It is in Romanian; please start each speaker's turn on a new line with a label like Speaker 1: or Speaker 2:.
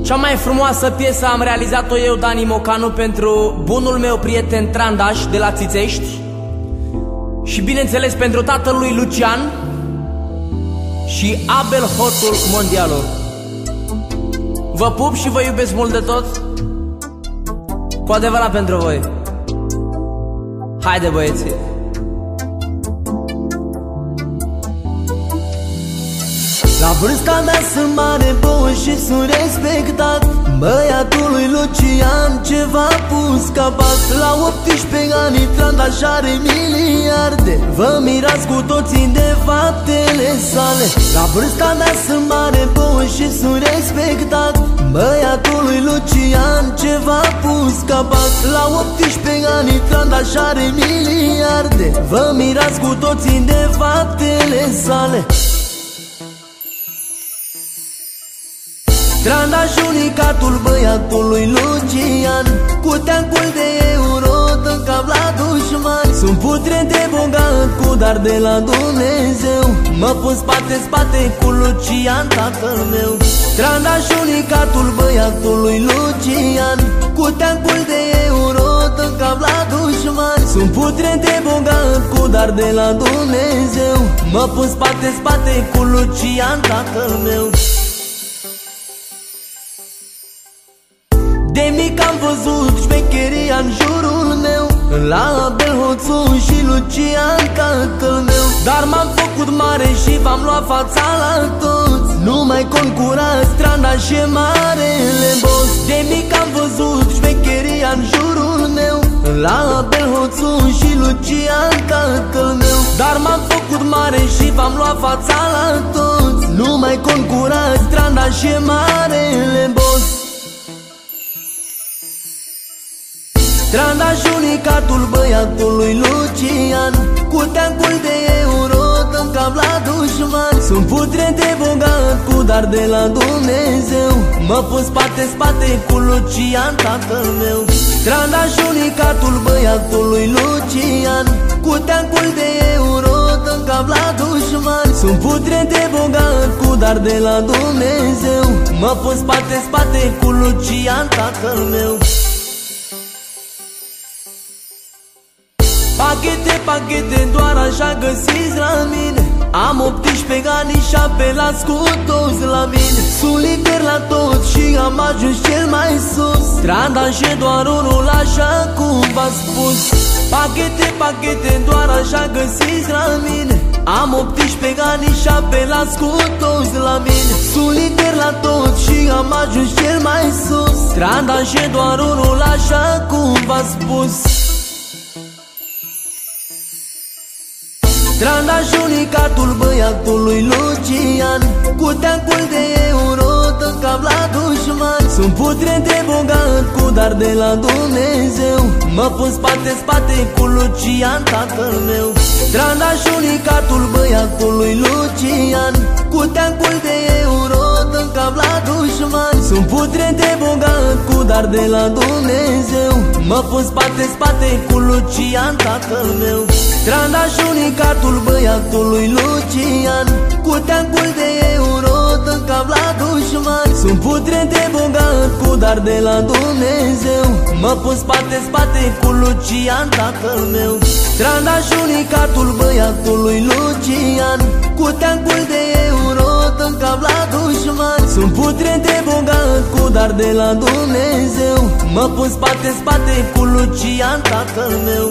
Speaker 1: Cea mai frumoasă piesă am realizat-o eu, Dani Mocanu, pentru bunul meu prieten Trandaș de la Țițești și bineînțeles pentru tatăl lui Lucian și Abel Hotul Mondialul. Vă pup și vă iubesc mult de tot, cu adevărat pentru voi. Haide, băieții!
Speaker 2: La vârsta mea sunt mare bun și sunt respectat. Băiatul lui Lucian ceva pus capat. La 18 ani Trandaș are miliarde. Vă mirați cu toții de faptele sale. La vârsta mea sunt mare bun și sunt respectat. Băiatul lui Lucian ceva pus capat. La 18 ani Trandaș are miliarde. Vă mirați cu toții de faptele sale. Trandaș, unicatul băiatului Lucian, cu teancul de euro în cap la dușman. Sunt putre de bogat, cu dar de la Dumnezeu. Mă pun spate-spate cu Lucian, tatăl meu. Trandaș, unicatul băiatului Lucian, cu teancul de euro în cap la dușman. Sunt putre de bogat, cu dar de la Dumnezeu. Mă pun spate-spate cu Lucian, tatăl meu. De mic am văzut șmecheria în jurul meu, la Abel Hoțu și Lucian, tatăl meu. Dar m-am făcut mare și v-am luat fața la toți. Nu mai concurați, Trandaș e marele boss. De mic am văzut șmecheria în jurul meu, la Abel Hoțu și Lucian, tatăl meu. Dar m-am făcut mare și v-am luat fața la toți. Nu mai concurați, Trandaș e marele boss. Trandaș, unicatul băiatului Lucian, cu teancul de euro în cap la dușman. Sunt putre de bogat, cu dar de la Dumnezeu. Mă pun spate-spate cu Lucian, tatăl meu. Trandaș, unicatul băiatului Lucian, cu teancul de euro în cap la dușman. Sunt putre de bogat, cu dar de la Dumnezeu. Mă pun spate-spate cu Lucian, tatăl meu. Pachete, pachete, doar așa găsiți la mine. Am 18 ani și apelați cu toți la mine. Sunt liber la tot și am ajuns cel mai sus. Trandaș e doar unul, așa cum v-am spus. Pachete, pachete, doar așa găsiți la mine. Am 18 ani și apelați cu toți la mine. Sunt liber la tot și am ajuns cel mai sus. Trandaș e doar unul, așa cum v-am spus. Trandaș, unicatul băiatului Lucian, cu teancul de euro în cap la dușman. Sunt putre de bogat, cu dar de la Dumnezeu. Mă pun spate-spate cu Lucian, tatăl meu. Trandaș, unicatul băiatului Lucian, cu teancul de euro în cap la dușman. Sunt putre de bogat, cu dar de la Dumnezeu. Mă pun spate-spate cu Lucian, tatăl meu. Trandaș, unicatul băiatului Lucian, cu teancul de euro în cap la dușman. Sunt putre de bogat, cu dar de la Dumnezeu. Mă pun spate-spate cu Lucian, tatăl meu. Trandaș, unicatul băiatului Lucian, cu teancul de euro în cap la dușman. Sunt putre de bogat, cu dar de la Dumnezeu. Mă pun spate-spate cu Lucian, tatăl meu.